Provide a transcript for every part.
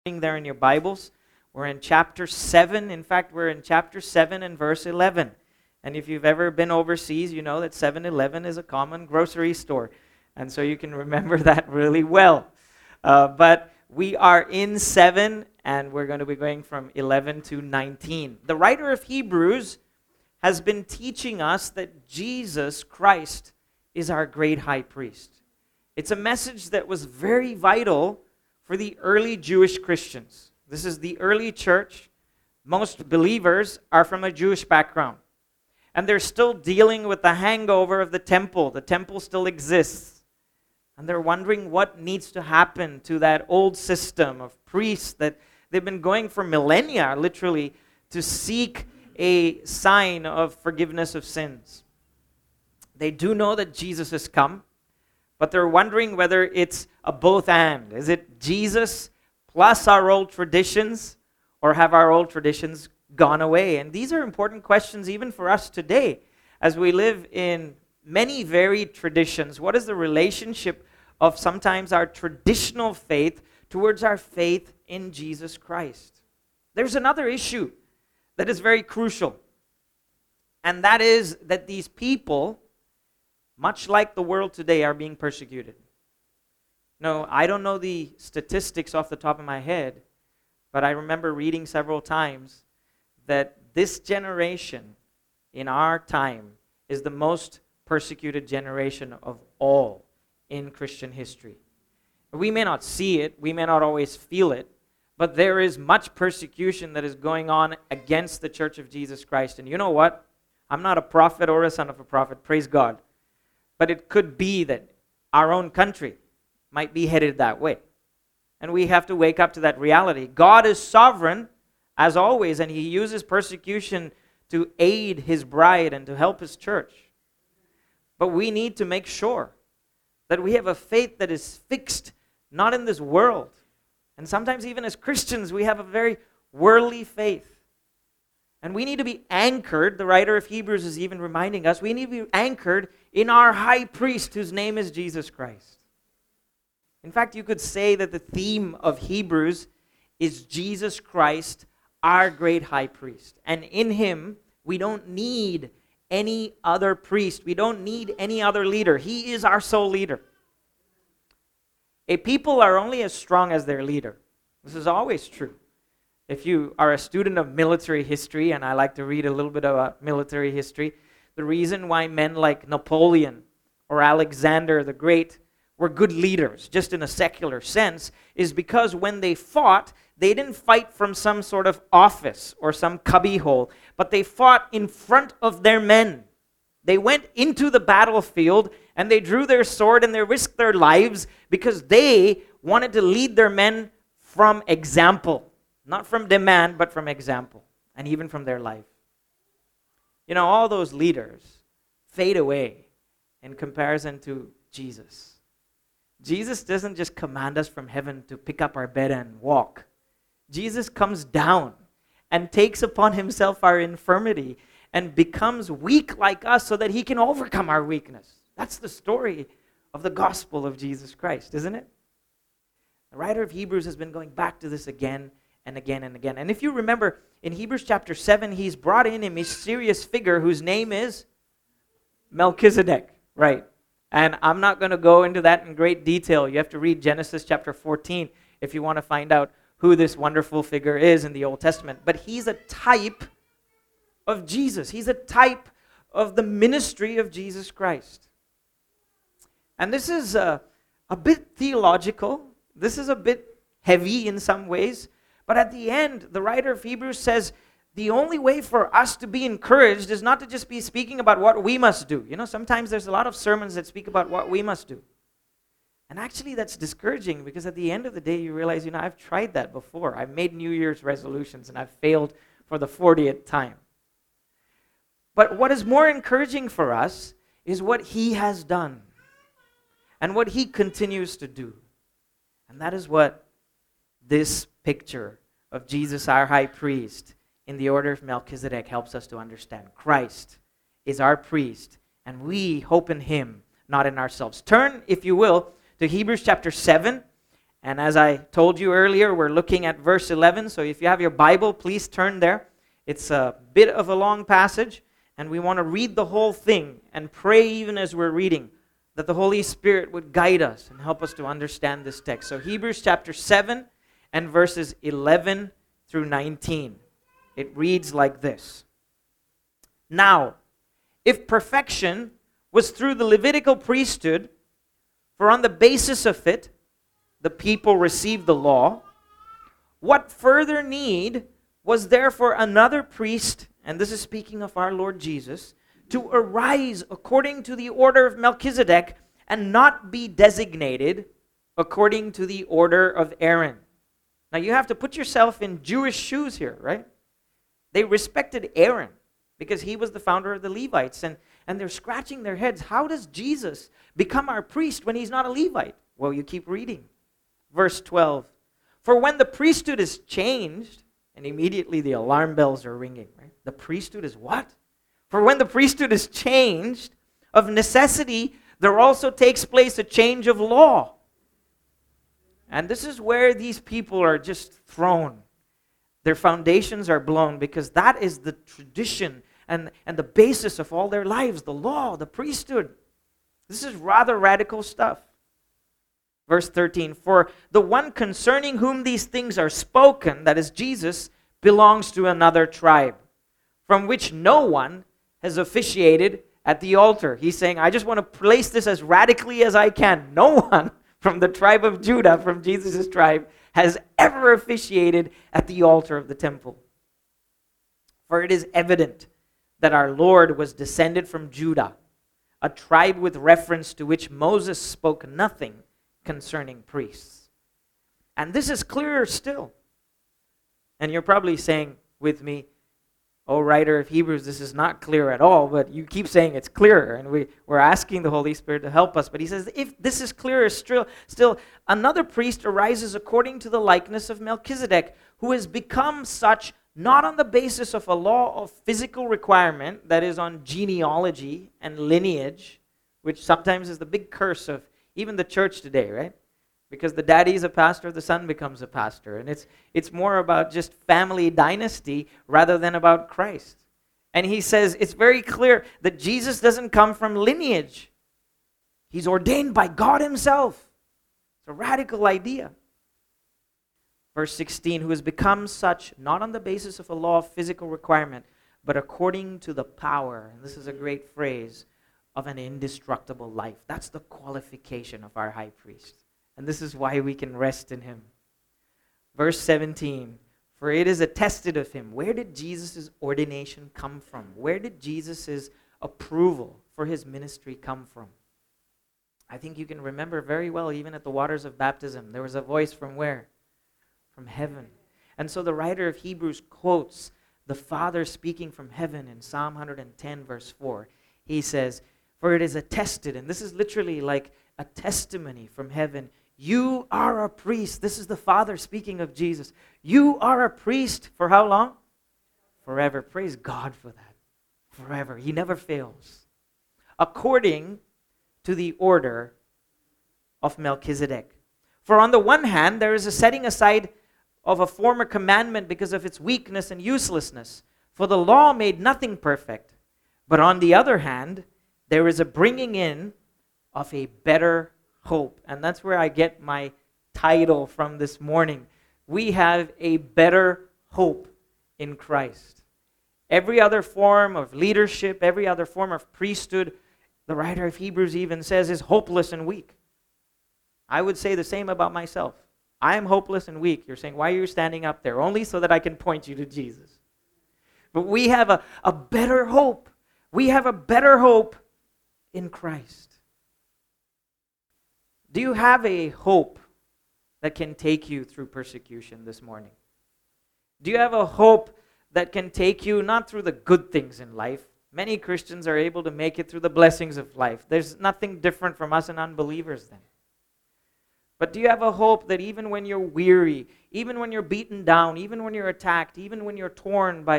There in your Bibles. We're in chapter 7. In fact, we're in chapter 7 and verse 11. And if you've ever been overseas, you know that 7-Eleven is a common grocery store. And so you can remember that really well. But we are in 7, and we're going to be going from 11 to 19. The writer of Hebrews has been teaching us that Jesus Christ is our great high priest. It's a message that was very vital for the early Jewish Christians. This is the early church. Most believers are from a Jewish background. And they're still dealing with the hangover of the temple. The temple still exists. And they're wondering what needs to happen to that old system of priests that they've been going for millennia, literally, to seek a sign of forgiveness of sins. They do know that Jesus has come, but they're wondering whether it's a both and. Is it Jesus plus our old traditions, or have our old traditions gone away? And these are important questions even for us today, as we live in many varied traditions. What is the relationship of sometimes our traditional faith towards our faith in Jesus Christ? There's another issue that is very crucial, and that is that these people, much like the world today, are being persecuted. No, I don't know the statistics off the top of my head, but I remember reading several times that this generation in our time is the most persecuted generation of all in Christian history. We may not see it, we may not always feel it, but there is much persecution that is going on against the Church of Jesus Christ. And you know what? I'm not a prophet or a son of a prophet, praise God. But it could be that our own country might be headed that way. And we have to wake up to that reality. God is sovereign, as always, and He uses persecution to aid His bride and to help His church. But we need to make sure that we have a faith that is fixed, not in this world. And sometimes even as Christians, we have a very worldly faith. And we need to be anchored, the writer of Hebrews is even reminding us, we need to be anchored in our high priest whose name is Jesus Christ. In fact, you could say that the theme of Hebrews is Jesus Christ, our great high priest. And in Him, we don't need any other priest. We don't need any other leader. He is our sole leader. A people are only as strong as their leader. This is always true. If you are a student of military history, and I like to read a little bit of military history, the reason why men like Napoleon or Alexander the Great were good leaders, just in a secular sense, is because when they fought, they didn't fight from some sort of office or some cubbyhole, but they fought in front of their men. They went into the battlefield and they drew their sword and they risked their lives because they wanted to lead their men from example. Not from demand, but from example, and even from their life. You know, all those leaders fade away in comparison to Jesus. Jesus doesn't just command us from heaven to pick up our bed and walk. Jesus comes down and takes upon Himself our infirmity and becomes weak like us so that He can overcome our weakness. That's the story of the gospel of Jesus Christ, isn't it? The writer of Hebrews has been going back to this again and again and again. And if you remember, in Hebrews chapter 7, he's brought in a mysterious figure whose name is Melchizedek, right? And I'm not going to go into that in great detail. You have to read Genesis chapter 14 if you want to find out who this wonderful figure is in the Old Testament. But he's a type of Jesus. He's a type of the ministry of Jesus Christ. And this is a bit theological. This is a bit heavy in some ways. But at the end, the writer of Hebrews says, the only way for us to be encouraged is not to just be speaking about what we must do. You know, sometimes there's a lot of sermons that speak about what we must do. And actually that's discouraging because at the end of the day, you realize, you know, I've tried that before. I've made New Year's resolutions and I've failed for the 40th time. But what is more encouraging for us is what He has done and what He continues to do. And that is what this picture of Jesus, our high priest, in the order of Melchizedek helps us to understand. Christ is our priest, and we hope in Him, not in ourselves. Turn, if you will, to Hebrews chapter 7, And as I told you earlier, we're looking at verse 11. So if you have your Bible, please turn there. It's a bit of a long passage, and we want to read the whole thing and pray even as we're reading that the Holy Spirit would guide us and help us to understand this text. So Hebrews chapter 7 and verses 11 through 19. It reads like this. Now, if perfection was through the Levitical priesthood, for on the basis of it, the people received the law, what further need was there for another priest, and this is speaking of our Lord Jesus, to arise according to the order of Melchizedek and not be designated according to the order of Aaron? Now you have to put yourself in Jewish shoes here, right? They respected Aaron because he was the founder of the Levites, and they're scratching their heads. How does Jesus become our priest when he's not a Levite? Well, you keep reading. Verse 12. For when the priesthood is changed, and immediately the alarm bells are ringing, right? The priesthood is what? For when the priesthood is changed, of necessity, there also takes place a change of law. And this is where these people are just thrown. Their foundations are blown because that is the tradition and the basis of all their lives, the law, the priesthood. This is rather radical stuff. Verse 13, for the one concerning whom these things are spoken, that is Jesus, belongs to another tribe, from which no one has officiated at the altar. He's saying, I just want to place this as radically as I can. No one from the tribe of Judah, from Jesus' tribe, has ever officiated at the altar of the temple. For it is evident that our Lord was descended from Judah, a tribe with reference to which Moses spoke nothing concerning priests. And this is clearer still. And you're probably saying with me, oh, writer of Hebrews, this is not clear at all, but you keep saying it's clearer, and we're asking the Holy Spirit to help us. But he says, if this is clearer still, another priest arises according to the likeness of Melchizedek, who has become such not on the basis of a law of physical requirement, that is on genealogy and lineage, which sometimes is the big curse of even the church today, right? Because the daddy is a pastor, the son becomes a pastor. And it's more about just family dynasty rather than about Christ. And he says it's very clear that Jesus doesn't come from lineage. He's ordained by God himself. It's a radical idea. Verse 16, who has become such, not on the basis of a law of physical requirement, but according to the power, and this is a great phrase, of an indestructible life. That's the qualification of our high priest. And this is why we can rest in him. Verse 17, for it is attested of him. Where did Jesus' ordination come from? Where did Jesus' approval for his ministry come from? I think you can remember very well, even at the waters of baptism, there was a voice from where? From heaven. And so the writer of Hebrews quotes the Father speaking from heaven in Psalm 110, verse 4. He says, for it is attested, and this is literally like a testimony from heaven. You are a priest. This is the Father speaking of Jesus. You are a priest for how long? Forever. Praise God for that. Forever. He never fails. According to the order of Melchizedek. For on the one hand, there is a setting aside of a former commandment because of its weakness and uselessness. For the law made nothing perfect. But on the other hand, there is a bringing in of a better hope. And that's where I get my title from this morning. We have a better hope in Christ. Every other form of leadership, every other form of priesthood, the writer of Hebrews even says, is hopeless and weak. I would say the same about myself. I am hopeless and weak. You're saying, why are you standing up there? Only so that I can point you to Jesus. But we have a better hope. We have a better hope in Christ. Do you have a hope that can take you through persecution this morning? Do you have a hope that can take you not through the good things in life? Many Christians are able to make it through the blessings of life. There's nothing different from us and unbelievers then. But do you have a hope that even when you're weary, even when you're beaten down, even when you're attacked, even when you're torn by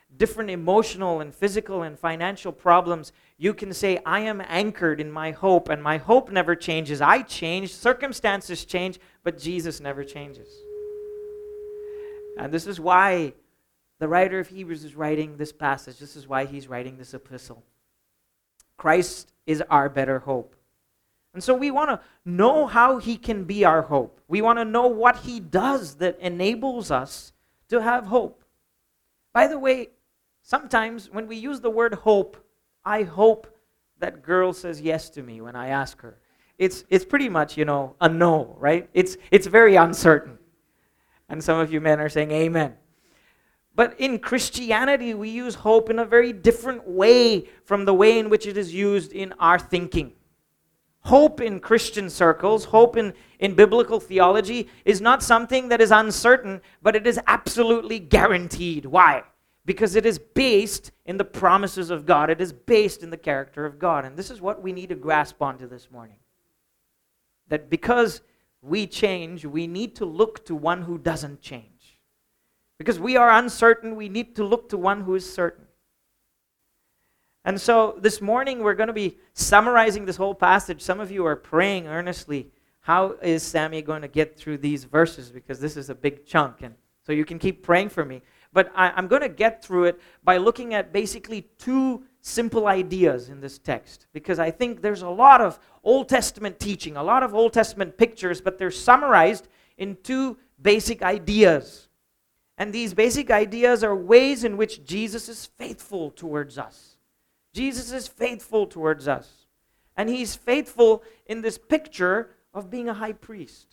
different emotional and physical and financial problems, you can say, I am anchored in my hope, and my hope never changes. I change, circumstances change, but Jesus never changes. And this is why the writer of Hebrews is writing this passage. This is why he's writing this epistle. Christ is our better hope. And so we want to know how he can be our hope. We want to know what he does that enables us to have hope. By the way, sometimes when we use the word hope, I hope that girl says yes to me when I ask her. It's pretty much, a no, right? It's very uncertain. And some of you men are saying amen. But in Christianity, we use hope in a very different way from the way in which it is used in our thinking. Hope in Christian circles, hope in biblical theology is not something that is uncertain, but it is absolutely guaranteed. Why? Because it is based in the promises of God. It is based in the character of God. And this is what we need to grasp onto this morning. That because we change, we need to look to one who doesn't change. Because we are uncertain, we need to look to one who is certain. And so this morning we're going to be summarizing this whole passage. Some of you are praying earnestly, how is Sammy going to get through these verses? Because this is a big chunk. And so you can keep praying for me. But I'm going to get through it by looking at basically two simple ideas in this text. Because I think there's a lot of Old Testament teaching, a lot of Old Testament pictures, but they're summarized in two basic ideas. And these basic ideas are ways in which Jesus is faithful towards us. Jesus is faithful towards us. And he's faithful in this picture of being a high priest.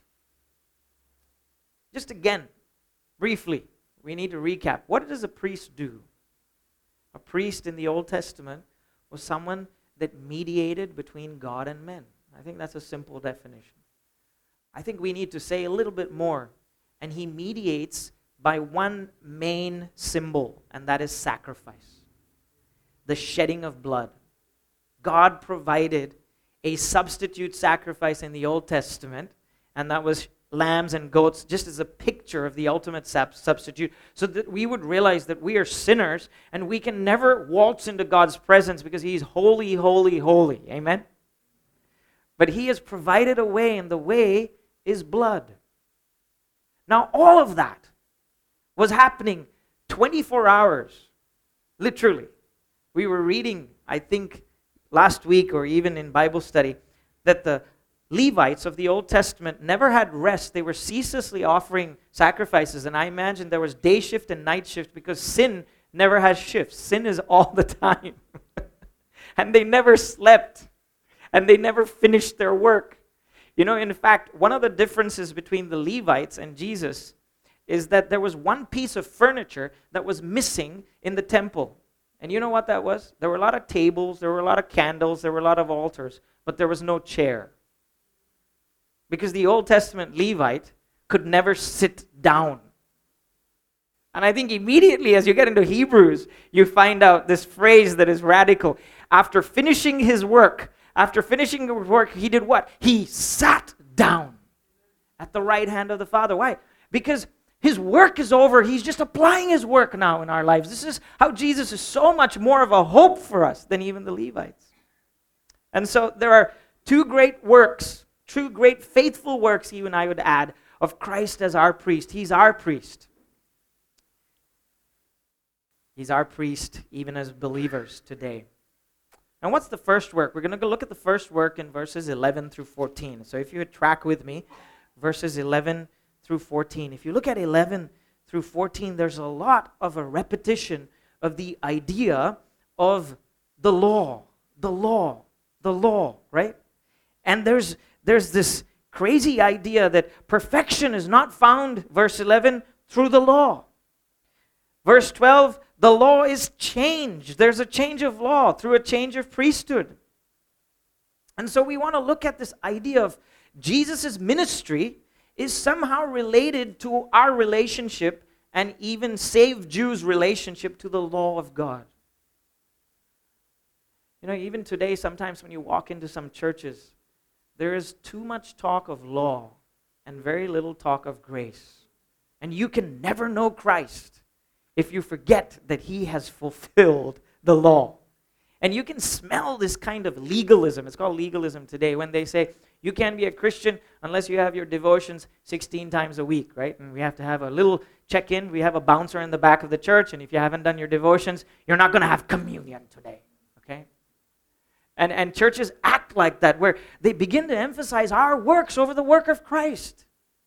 Just again, briefly, we need to recap. What does a priest do? A priest in the Old Testament was someone that mediated between God and men. I think that's a simple definition. I think we need to say a little bit more. And he mediates by one main symbol, and that is sacrifice. The shedding of blood. God provided a substitute sacrifice in the Old Testament, and that was lambs and goats, just as a picture of the ultimate substitute, so that we would realize that we are sinners, and we can never waltz into God's presence because he's holy, holy, holy. Amen? But he has provided a way, and the way is blood. Now, all of that was happening 24 hours, literally. We were reading, I think, last week or even in Bible study, that the Levites of the Old Testament never had rest. They were ceaselessly offering sacrifices. And I imagine there was day shift and night shift because sin never has shifts. Sin is all the time. And they never slept. And they never finished their work. In fact, one of the differences between the Levites and Jesus is that there was one piece of furniture that was missing in the temple. And you know what that was? There were a lot of tables, there were a lot of candles, there were a lot of altars, but there was no chair. Because the Old Testament Levite could never sit down. And I think immediately as you get into Hebrews, you find out this phrase that is radical. After finishing his work, he did what? He sat down at the right hand of the Father. Why? Because his work is over. He's just applying his work now in our lives. This is how Jesus is so much more of a hope for us than even the Levites. And so there are two great works, two great faithful works, you and I would add, of Christ as our priest. He's our priest. He's our priest even as believers today. And what's the first work? We're going to go look at the first work in verses 11 through 14. So if you would track with me, verses 11 through 14. If you look at 11 through 14, there's a lot of a repetition of the idea of the law, right? And there's this crazy idea that perfection is not found, verse 11, through the law. Verse 12, the law is changed. There's a change of law through a change of priesthood. And so we want to look at this idea of Jesus' ministry is somehow related to our relationship and even saved Jews' relationship to the law of God. Even today, sometimes when you walk into some churches, there is too much talk of law and very little talk of grace. And you can never know Christ if you forget that he has fulfilled the law. And you can smell this kind of legalism. It's called legalism today, when they say you can't be a Christian unless you have your devotions 16 times a week, right? And we have to have a little check-in. We have a bouncer in the back of the church, and if you haven't done your devotions, you're not going to have communion today, okay? And churches act like that, where they begin to emphasize our works over the work of Christ.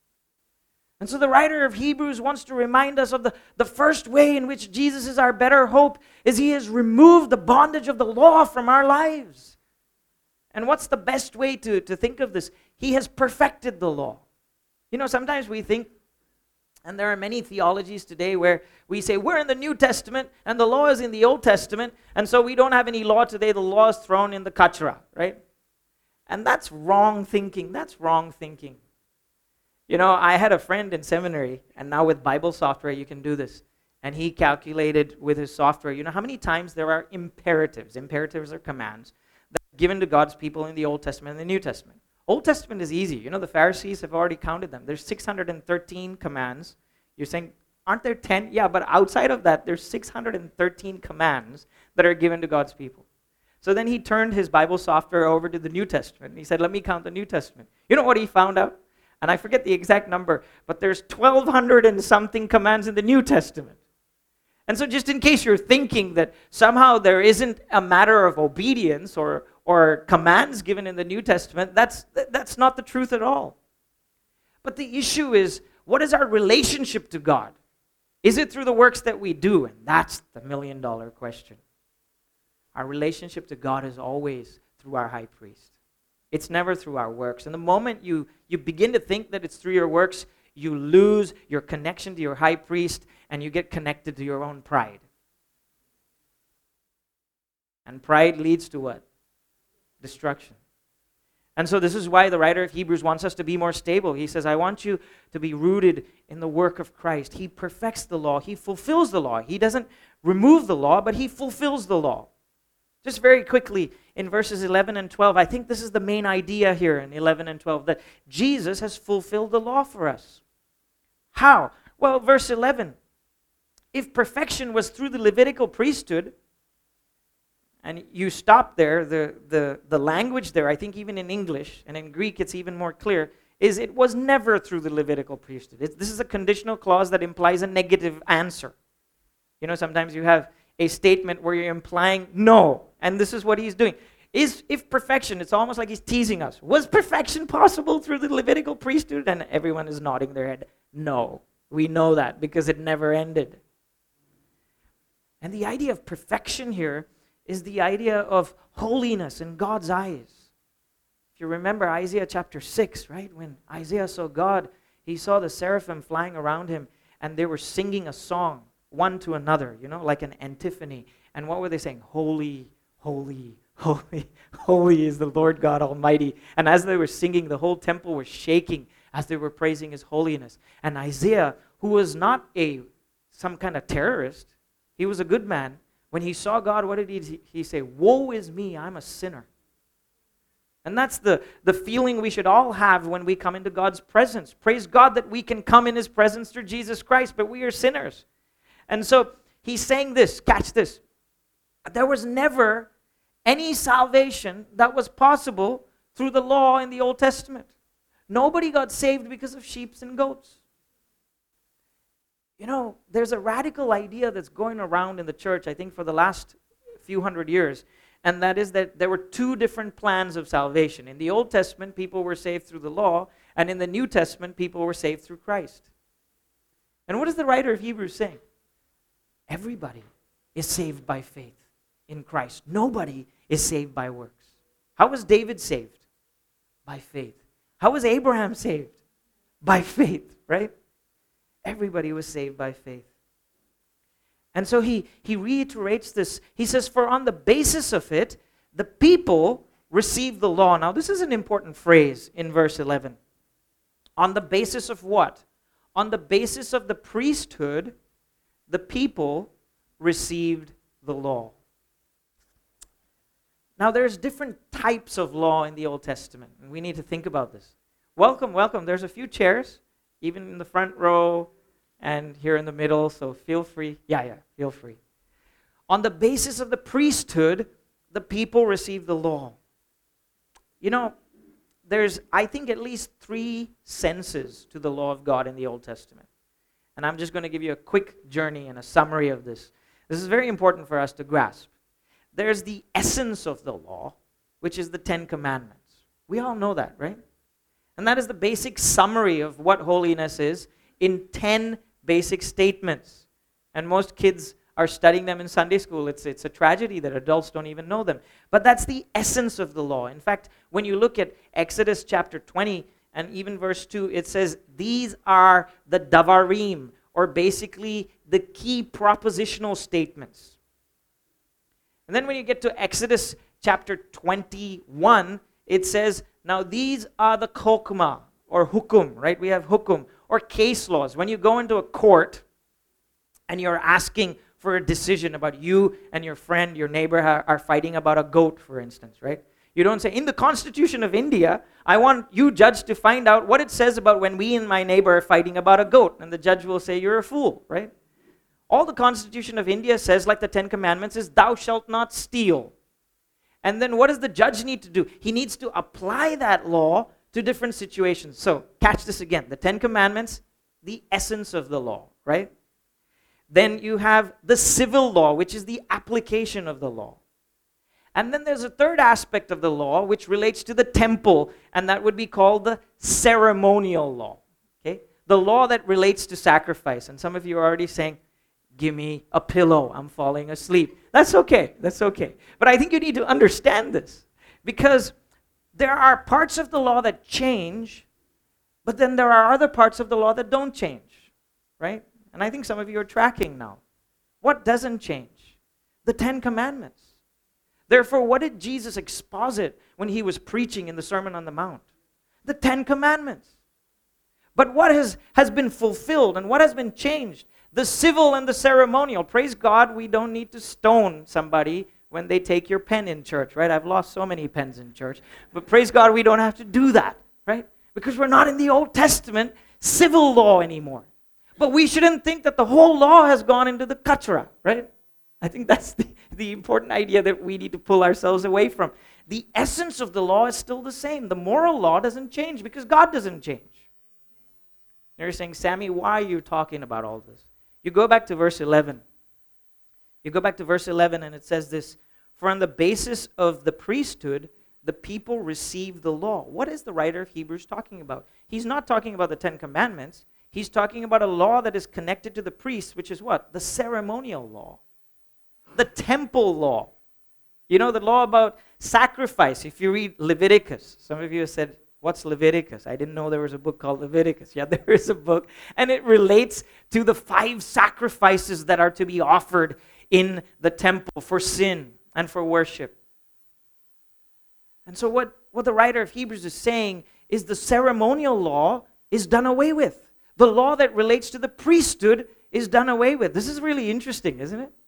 And so the writer of Hebrews wants to remind us of the first way in which Jesus is our better hope, is he has removed the bondage of the law from our lives. And what's the best way to think of this? He has perfected the law. You know, sometimes we think, and there are many theologies today where we say, we're in the New Testament, and the law is in the Old Testament, and so we don't have any law today, the law is thrown in the kachra, right? And that's wrong thinking. That's wrong thinking. You know, I had a friend in seminary, and now with Bible software you can do this. And he calculated with his software, you know how many times there are imperatives. Imperatives are commands that are given to God's people in the Old Testament and the New Testament. Old Testament is easy. You know, the Pharisees have already counted them. There's 613 commands. You're saying, aren't there 10? Yeah, but outside of that, there's 613 commands that are given to God's people. So then he turned his Bible software over to the New Testament. And he said, let me count the New Testament. You know what he found out? And I forget the exact number, but there's 1,200 and something commands in the New Testament. And so just in case you're thinking that somehow there isn't a matter of obedience or commands given in the New Testament, that's not the truth at all. But the issue is, what is our relationship to God? Is it through the works that we do? And that's the million-dollar question. Our relationship to God is always through our high priest. It's never through our works. And the moment you begin to think that it's through your works, you lose your connection to your high priest, and you get connected to your own pride. And pride leads to what? Destruction. And so this is why the writer of Hebrews wants us to be more stable. He says, I want you to be rooted in the work of Christ. He perfects the law. He fulfills the law. He doesn't remove the law, but he fulfills the law. Just very quickly, in verses 11 and 12, I think this is the main idea here in 11 and 12, that Jesus has fulfilled the law for us. How? Well, verse 11, if perfection was through the Levitical priesthood, and you stop there, the language there, I think even in English, and in Greek it's even more clear, is it was never through the Levitical priesthood. This is a conditional clause that implies a negative answer. You know, sometimes you have a statement where you're implying no, and this is what he's doing. If perfection, it's almost like he's teasing us. Was perfection possible through the Levitical priesthood? And everyone is nodding their head. No, we know that because it never ended. And the idea of perfection here is the idea of holiness in God's eyes. If you remember Isaiah chapter 6, right? When Isaiah saw God, he saw the seraphim flying around him, and they were singing a song, one to another, you know, like an antiphony. And what were they saying? Holy, holy, holy, holy is the Lord God Almighty. And as they were singing, the whole temple was shaking as they were praising his holiness. And Isaiah, who was not some kind of terrorist, he was a good man. When he saw God, what did he say? Woe is me, I'm a sinner. And that's the feeling we should all have when we come into God's presence. Praise God that we can come in his presence through Jesus Christ, but we are sinners. And so he's saying this, catch this. There was never any salvation that was possible through the law in the Old Testament. Nobody got saved because of sheep and goats. You know, there's a radical idea that's going around in the church, I think for the last few hundred years, and that is that there were two different plans of salvation. In the Old Testament, people were saved through the law, and in the New Testament, people were saved through Christ. And what is the writer of Hebrews saying? Everybody is saved by faith in Christ. Nobody is saved by works. How was David saved? By faith. How was Abraham saved? By faith, right? Everybody was saved by faith. And so he reiterates this. He says, for on the basis of it, the people received the law. Now, this is an important phrase in verse 11. On the basis of what? On the basis of the priesthood, the people received the law. Now, there's different types of law in the Old Testament, and we need to think about this. Welcome, welcome. There's a few chairs, even in the front row, and here in the middle, so feel free. Yeah, feel free. On the basis of the priesthood, the people received the law. You know, there's, I think, at least 3 senses to the law of God in the Old Testament. And I'm just going to give you a quick journey and a summary of this. This is very important for us to grasp. There's the essence of the law, which is the 10 Commandments. We all know that, right? And that is the basic summary of what holiness is in 10 basic statements. And most kids are studying them in Sunday school. It's a tragedy that adults don't even know them. But that's the essence of the law. In fact, when you look at Exodus chapter 20 and even verse 2, it says, these are the Davarim, or basically the key propositional statements. And then when you get to Exodus chapter 21, it says, now these are the kokma, or hukum, right? We have hukum, or case laws. When you go into a court and you're asking for a decision about you and your friend, your neighbor are fighting about a goat, for instance, right? You don't say, in the Constitution of India, I want you, judge, to find out what it says about when we and my neighbor are fighting about a goat. And the judge will say, you're a fool, right? All the Constitution of India says, like the 10 Commandments, is thou shalt not steal. And then what does the judge need to do? He needs to apply that law to different situations. So, catch this again. The 10 Commandments, the essence of the law, right? Then you have the civil law, which is the application of the law. And then there's a third aspect of the law, which relates to the temple, and that would be called the ceremonial law. Okay? The law that relates to sacrifice. And some of you are already saying, give me a pillow, I'm falling asleep. That's okay, that's okay. But I think you need to understand this, because there are parts of the law that change, but then there are other parts of the law that don't change, right? And I think some of you are tracking now. What doesn't change? The 10 Commandments. Therefore, what did Jesus exposit when he was preaching in the Sermon on the Mount? The 10 Commandments. But what has been fulfilled and what has been changed? The civil and the ceremonial. Praise God, we don't need to stone somebody when they take your pen in church, right? I've lost so many pens in church. But praise God, we don't have to do that, right? Because we're not in the Old Testament civil law anymore. But we shouldn't think that the whole law has gone into the kachra, right? I think that's the important idea that we need to pull ourselves away from. The essence of the law is still the same. The moral law doesn't change because God doesn't change. You're saying, Sammy, why are you talking about all this? You go back to verse 11. You go back to verse 11 and it says this, for on the basis of the priesthood, the people receive the law. What is the writer of Hebrews talking about? He's not talking about the 10 Commandments. He's talking about a law that is connected to the priests, which is what? The ceremonial law. The temple law. You know, the law about sacrifice. If you read Leviticus, some of you have said, what's Leviticus? I didn't know there was a book called Leviticus. Yeah, there is a book. And it relates to the 5 sacrifices that are to be offered in the temple for sin and for worship. And so what the writer of Hebrews is saying is the ceremonial law is done away with. The law that relates to the priesthood is done away with. This is really interesting, isn't it?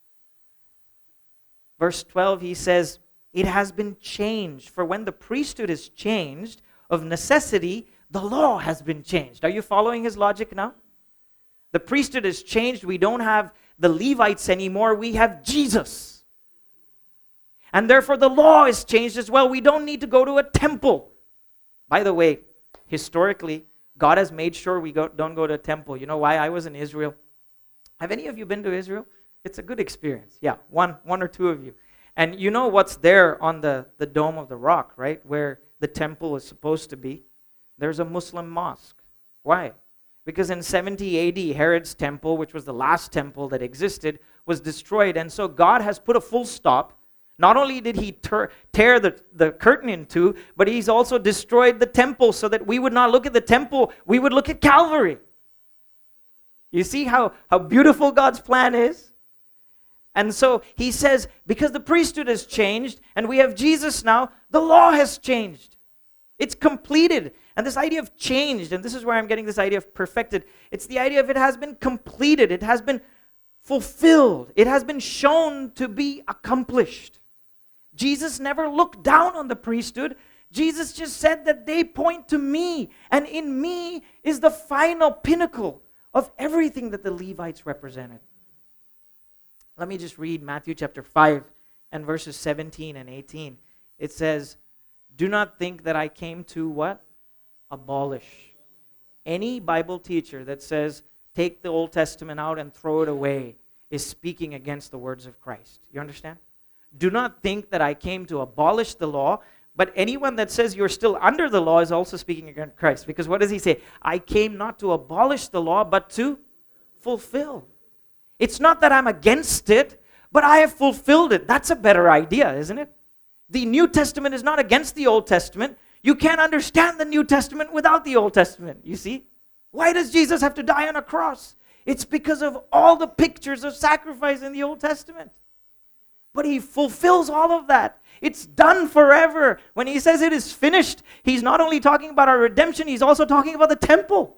Verse 12, he says, it has been changed. For when the priesthood is changed, of necessity, the law has been changed. Are you following his logic now? The priesthood is changed. We don't have the Levites anymore. We have Jesus. And therefore the law is changed as well. We don't need to go to a temple. By the way, historically, God has made sure we don't go to a temple. You know why? I was in Israel. Have any of you been to Israel? It's a good experience. Yeah, one or two of you. And you know what's there on the Dome of the Rock, right? Where the temple is supposed to be. There's a Muslim mosque. Why? Because in 70 AD, Herod's temple, which was the last temple that existed, was destroyed. And so God has put a full stop. Not only did he tear the curtain in two, but he's also destroyed the temple so that we would not look at the temple, we would look at Calvary. You see how beautiful God's plan is? And so he says, because the priesthood has changed and we have Jesus now, the law has changed. It's completed. And this idea of changed, and this is where I'm getting this idea of perfected, it's the idea of it has been completed. It has been fulfilled. It has been shown to be accomplished. Jesus never looked down on the priesthood. Jesus just said that they point to me, and in me is the final pinnacle of everything that the Levites represented. Let me just read Matthew chapter 5 and verses 17 and 18. It says, "Do not think that I came to" what? Abolish. Any Bible teacher that says, take the Old Testament out and throw it away, is speaking against the words of Christ. You understand? Do not think that I came to abolish the law, but anyone that says you're still under the law is also speaking against Christ. Because what does he say? I came not to abolish the law, but to fulfill. It's not that I'm against it, but I have fulfilled it. That's a better idea, isn't it? The New Testament is not against the Old Testament. You can't understand the New Testament without the Old Testament, you see? Why does Jesus have to die on a cross? It's because of all the pictures of sacrifice in the Old Testament. But he fulfills all of that. It's done forever. When he says it is finished, he's not only talking about our redemption, he's also talking about the temple.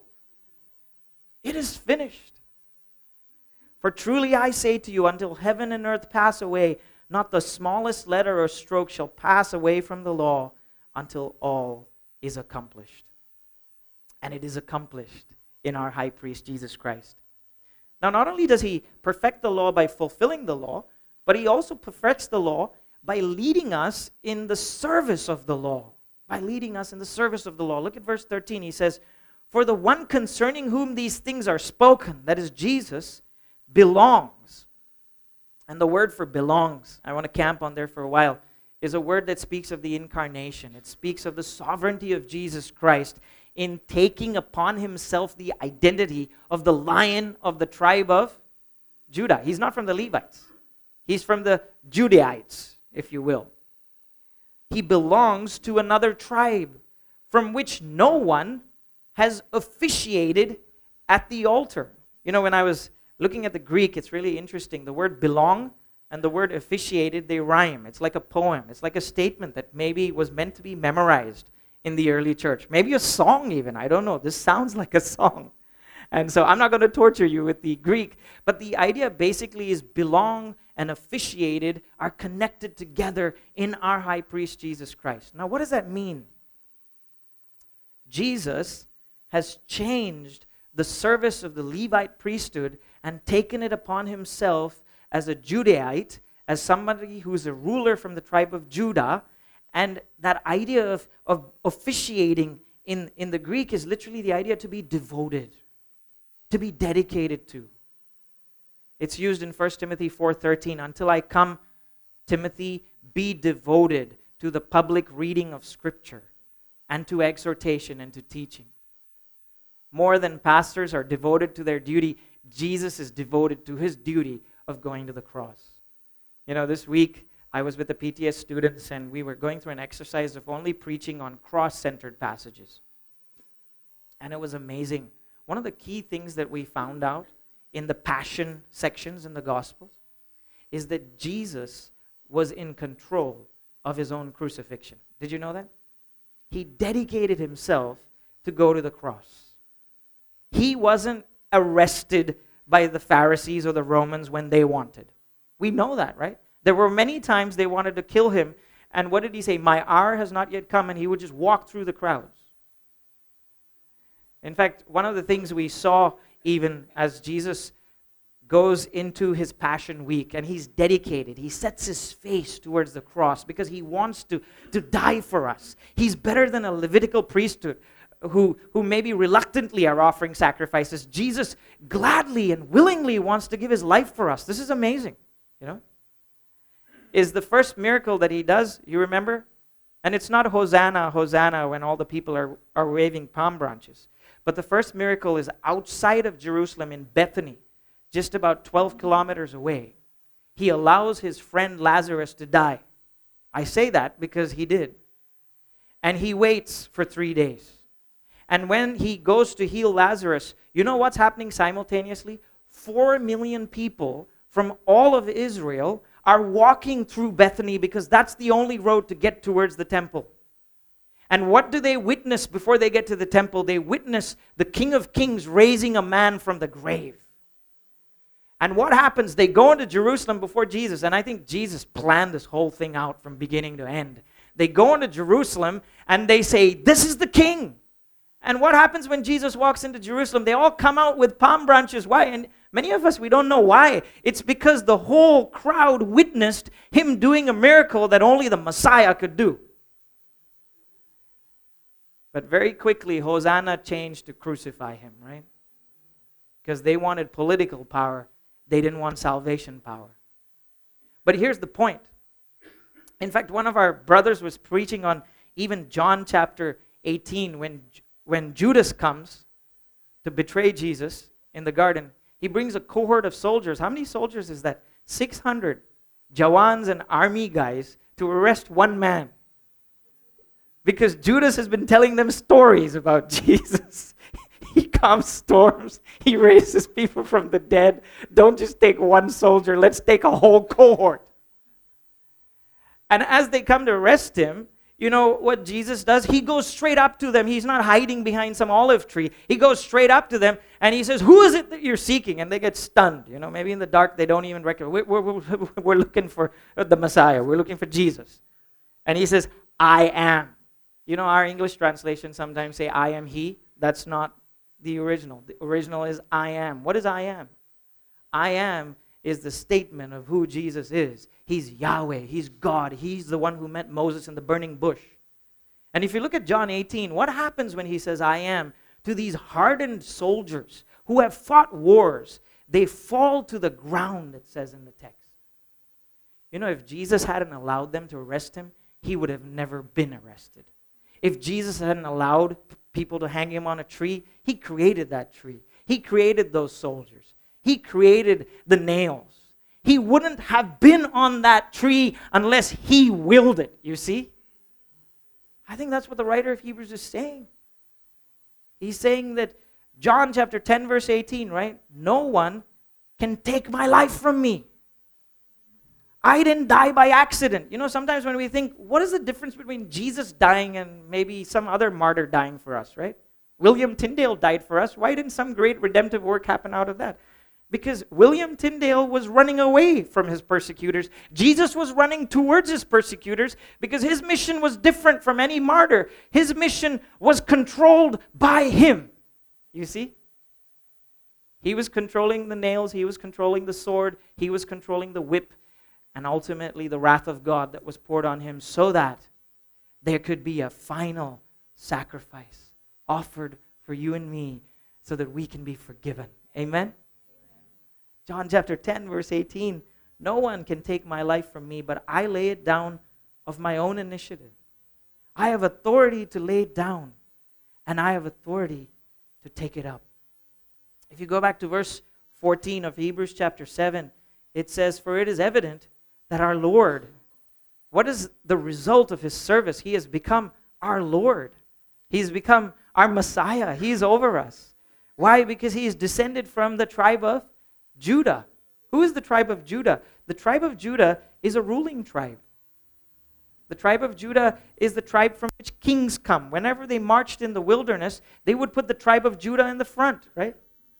It is finished. For truly I say to you, until heaven and earth pass away, not the smallest letter or stroke shall pass away from the law until all is accomplished. And it is accomplished in our high priest, Jesus Christ. Now, not only does he perfect the law by fulfilling the law, but he also perfects the law by leading us in the service of the law. By leading us in the service of the law. Look at verse 13. He says, "For the one concerning whom these things are spoken," that is Jesus, "belongs." And the word for belongs, I want to camp on there for a while, is a word that speaks of the incarnation. It speaks of the sovereignty of Jesus Christ in taking upon himself the identity of the Lion of the tribe of Judah. He's not from the Levites. He's from the Judaites, if you will. He belongs to another tribe from which no one has officiated at the altar. You know, when I was looking at the Greek, it's really interesting. The word belong and the word officiated, they rhyme. It's like a poem. It's like a statement that maybe was meant to be memorized in the early church. Maybe a song even. I don't know. This sounds like a song. And so I'm not going to torture you with the Greek, but the idea basically is belong and officiated are connected together in our high priest Jesus Christ. Now, what does that mean? Jesus has changed the service of the Levite priesthood and taken it upon himself as a Judaite, as somebody who's a ruler from the tribe of Judah. And that idea of officiating in the Greek is literally the idea to be devoted, to be dedicated to. It's used in 1 Timothy 4:13, "Until I come, Timothy, be devoted to the public reading of Scripture and to exhortation and to teaching." More than pastors are devoted to their duty, Jesus is devoted to his duty of going to the cross. You know, this week I was with the PTS students and we were going through an exercise of only preaching on cross-centered passages. And it was amazing. One of the key things that we found out in the passion sections in the Gospels is that Jesus was in control of his own crucifixion. Did you know that? He dedicated himself to go to the cross. He wasn't arrested by the Pharisees or the Romans when they wanted. We know that, right? There were many times they wanted to kill him, and what did he say? "My hour has not yet come," and he would just walk through the crowds. In fact, one of the things we saw even as Jesus goes into his Passion Week, and he's dedicated, he sets his face towards the cross because he wants to die for us. He's better than a Levitical priesthood who maybe reluctantly are offering sacrifices. Jesus gladly and willingly wants to give his life for us. This is amazing, you know? Is the first miracle that he does, you remember? And it's not Hosanna, Hosanna when all the people are waving palm branches. But the first miracle is outside of Jerusalem in Bethany, just about 12 kilometers away. He allows his friend Lazarus to die. I say that because he did. And he waits for 3 days. And when he goes to heal Lazarus, you know what's happening simultaneously? 4 million people from all of Israel are walking through Bethany because that's the only road to get towards the temple. And what do they witness before they get to the temple? They witness the King of Kings raising a man from the grave. And what happens? They go into Jerusalem before Jesus, and I think Jesus planned this whole thing out from beginning to end. They go into Jerusalem and they say, "This is the king." And what happens when Jesus walks into Jerusalem? They all come out with palm branches. Why? And many of us, we don't know why. It's because the whole crowd witnessed him doing a miracle that only the Messiah could do. But very quickly, Hosanna changed to crucify him, right? Because they wanted political power. They didn't want salvation power. But here's the point. In fact, one of our brothers was preaching on even John chapter 18 when Judas comes to betray Jesus in the garden. He brings a cohort of soldiers. How many soldiers is that? 600 Jawans and army guys to arrest one man. Because Judas has been telling them stories about Jesus. He calms storms. He raises people from the dead. Don't just take one soldier. Let's take a whole cohort. And as they come to arrest him, you know what Jesus does? He goes straight up to them. He's not hiding behind some olive tree. He goes straight up to them and he says, "Who is it that you're seeking?" And they get stunned. You know, maybe in the dark they don't even recognize. We're looking for the Messiah. We're looking for Jesus. And he says, "I am." You know, our English translation sometimes say, "I am he." That's not the original. The original is "I am." What is "I am"? I am is the statement of who Jesus is. He's Yahweh. He's God. He's the one who met Moses in the burning bush. And if you look at John 18, what happens when he says "I am" to these hardened soldiers who have fought wars? They fall to the ground, it says in the text. You know, if Jesus hadn't allowed them to arrest him, he would have never been arrested. If Jesus hadn't allowed people to hang him on a tree, he created that tree. He created those soldiers. He created the nails. He wouldn't have been on that tree unless he willed it, you see? I think that's what the writer of Hebrews is saying. He's saying that John chapter 10 verse 18, right? No one can take my life from me. I didn't die by accident. You know, sometimes when we think, what is the difference between Jesus dying and maybe some other martyr dying for us, right? William Tyndale died for us. Why didn't some great redemptive work happen out of that? Because William Tyndale was running away from his persecutors. Jesus was running towards his persecutors because his mission was different from any martyr. His mission was controlled by him. You see? He was controlling the nails. He was controlling the sword. He was controlling the whip. And ultimately the wrath of God that was poured on him so that there could be a final sacrifice offered for you and me so that we can be forgiven. Amen? John chapter 10 verse 18, no one can take my life from me, but I lay it down of my own initiative. I have authority to lay it down, and I have authority to take it up. If you go back to verse 14 of Hebrews chapter 7, it says, "For it is evident that our Lord," what is the result of his service? He has become our Lord. He's become our Messiah. He's over us. Why? Because he is descended from the tribe of Judah. Who is the tribe of Judah? The tribe of Judah is a ruling tribe. The tribe of Judah is the tribe from which kings come. Whenever they marched in the wilderness, they would put the tribe of Judah in the front, right?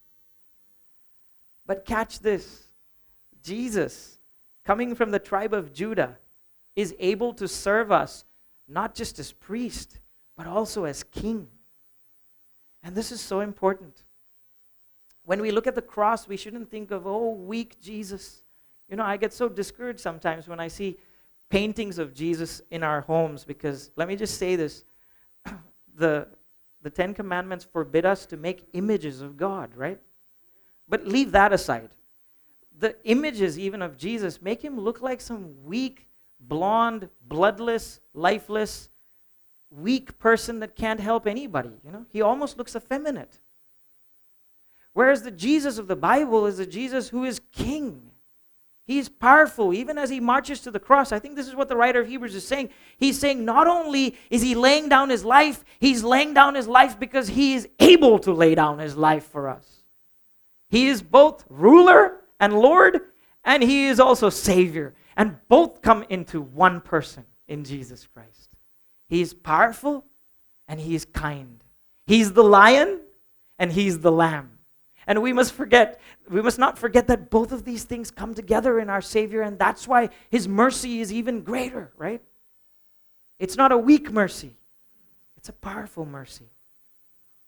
But catch this. Jesus, coming from the tribe of Judah, is able to serve us not just as priest, but also as king. And this is so important. When we look at the cross, we shouldn't think of, oh, weak Jesus. You know, I get so discouraged sometimes when I see paintings of Jesus in our homes because, let me just say this, the Ten Commandments forbid us to make images of God, right? But leave that aside. The images even of Jesus make him look like some weak, blonde, bloodless, lifeless, weak person that can't help anybody. You know, he almost looks effeminate. Whereas the Jesus of the Bible is a Jesus who is king. He's powerful even as he marches to the cross. I think this is what the writer of Hebrews is saying. He's saying not only is he laying down his life, he's laying down his life because he is able to lay down his life for us. He is both ruler and Lord, and he is also Savior. And both come into one person in Jesus Christ. He is powerful and he is kind. He's the lion and he's the lamb. And we must not forget that both of these things come together in our Savior, and that's why his mercy is even greater, right? It's not a weak mercy. It's a powerful mercy.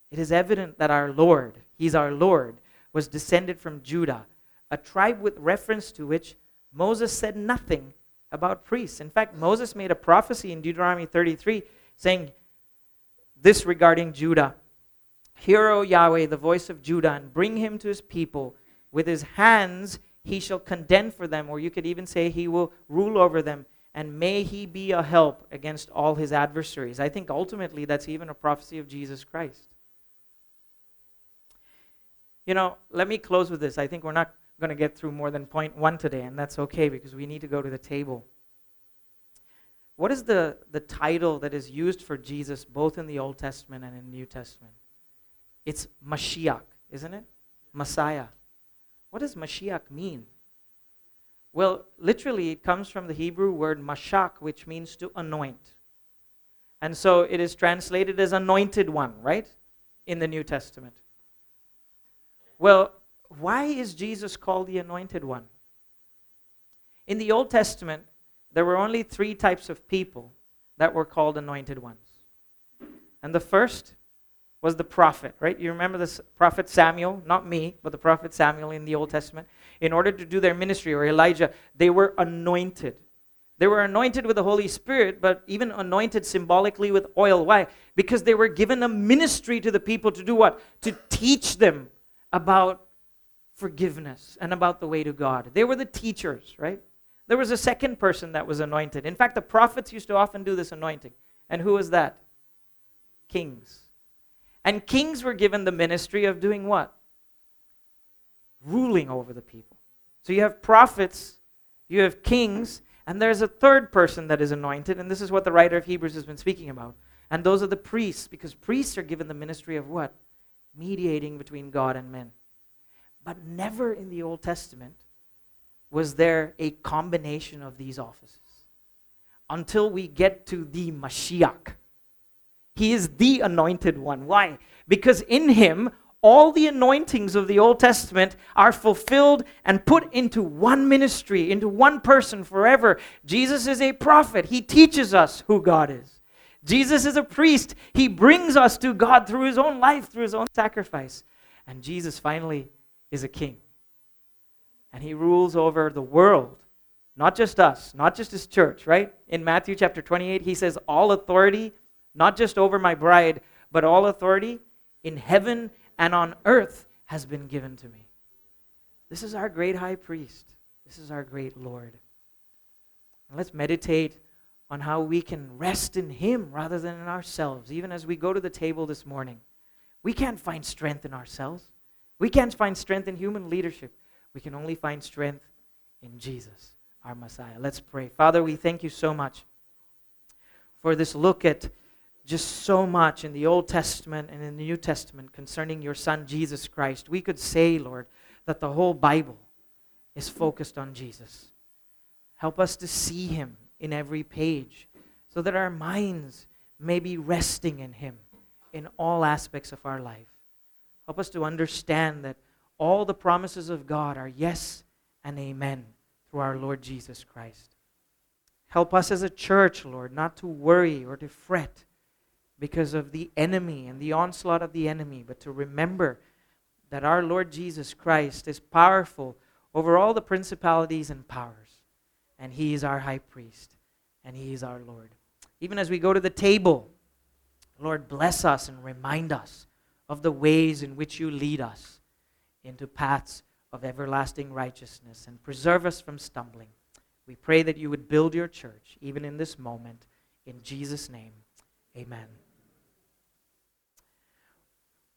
it is evident that our Lord, He's our Lord, was descended from Judah, a tribe with reference to which Moses said nothing about priests. In fact, Moses made a prophecy in Deuteronomy 33 saying this regarding Judah. Hear, O Yahweh, the voice of Judah, and bring him to his people. With his hands he shall contend for them, or you could even say he will rule over them, and may he be a help against all his adversaries. I think ultimately that's even a prophecy of Jesus Christ. Let me close with this. I think we're not going to get through more than point 1 today, and that's okay because we need to go to the table. What is the title that is used for Jesus both in the Old Testament and in the New Testament? It's Mashiach, isn't it? Messiah. What does Mashiach mean? Well, literally it comes from the Hebrew word mashach, which means to anoint. And so it is translated as anointed one, right? In the New Testament. Well, why is Jesus called the anointed one? In the Old Testament, there were only 3 types of people that were called anointed ones. And the first was the prophet, right? You remember this prophet Samuel, not me, but the prophet Samuel in the Old Testament. In order to do their ministry, or Elijah, they were anointed. They were anointed with the Holy Spirit, but even anointed symbolically with oil. Why? Because they were given a ministry to the people to do what? To teach them about forgiveness and about the way to God. They were the teachers, right? There was a second person that was anointed. In fact, the prophets used to often do this anointing. And who was that? Kings. And kings were given the ministry of doing what? Ruling over the people. So you have prophets, you have kings, and there's a third person that is anointed, and this is what the writer of Hebrews has been speaking about. And those are the priests, because priests are given the ministry of what? Mediating between God and men. But never in the Old Testament was there a combination of these offices. Until we get to the Mashiach. He is the anointed one. Why? Because in him, all the anointings of the Old Testament are fulfilled and put into one ministry, into one person forever. Jesus is a prophet. He teaches us who God is. Jesus is a priest. He brings us to God through his own life, through his own sacrifice. And Jesus finally is a king. And he rules over the world. Not just us, not just his church, right? In Matthew chapter 28, he says, all authority, not just over my bride, but all authority in heaven and on earth has been given to me. This is our great high priest. This is our great Lord. And let's meditate on how we can rest in him rather than in ourselves. Even as we go to the table this morning, we can't find strength in ourselves. We can't find strength in human leadership. We can only find strength in Jesus, our Messiah. Let's pray. Father, we thank you so much for this look at just so much in the Old Testament and in the New Testament concerning your Son, Jesus Christ. We could say, Lord, that the whole Bible is focused on Jesus. Help us to see him in every page so that our minds may be resting in him in all aspects of our life. Help us to understand that all the promises of God are yes and amen through our Lord Jesus Christ. Help us as a church, Lord, not to worry or to fret because of the enemy and the onslaught of the enemy, but to remember that our Lord Jesus Christ is powerful over all the principalities and powers. And he is our high priest, and he is our Lord. Even as we go to the table, Lord, bless us and remind us of the ways in which you lead us into paths of everlasting righteousness and preserve us from stumbling. We pray that you would build your church even in this moment. In Jesus' name, amen.